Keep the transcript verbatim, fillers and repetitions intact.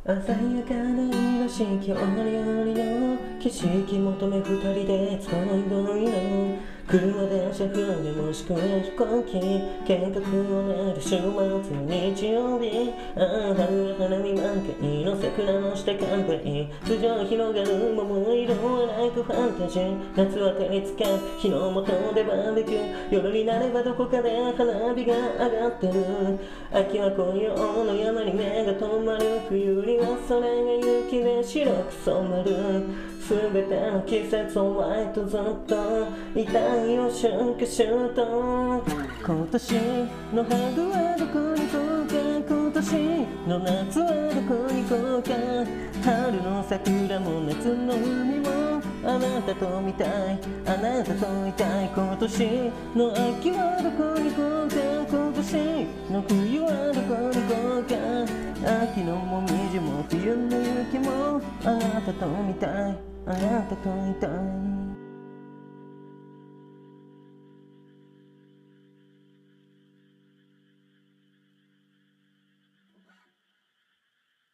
鮮やかな色四季折々の景色求め二人で集いどいの車電車船もしくは飛行機計画を練る週末の日曜日ああ春は花見満開の桜の下乾杯頭上広がる桃色はライクファンタジー夏は照りつけ日の下でバーベキュー夜になればどこかで花火が上がってる秋は紅葉の山に目が止まる冬にはそれが雪で白く染まるすべての季節をワイトずっと痛いを春夏秋冬今年の春はどこに行こうか今年の夏はどこに行こうか春の桜も夏の海もあなたと見たいあなたといたい今年の秋はどこに行こうか今年の冬はどこに行こうか秋のもみじも冬の雪もあなたと見たいあなたといたい